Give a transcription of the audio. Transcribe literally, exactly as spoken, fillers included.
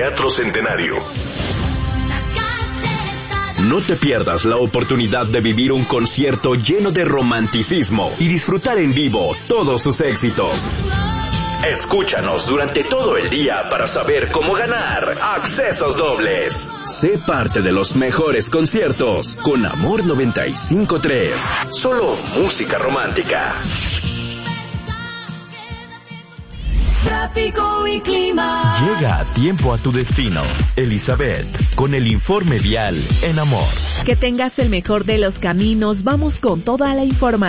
Teatro Centenario. No te pierdas la oportunidad de vivir un concierto lleno de romanticismo y disfrutar en vivo todos sus éxitos. Escúchanos durante todo el día para saber cómo ganar accesos dobles. Sé parte de los mejores conciertos con Amor noventa y cinco punto tres. Solo música romántica. Tráfico y clima. Llega a tiempo a tu destino. Elizabeth, con el informe vial en Amor. Que tengas el mejor de los caminos. Vamos con toda la información.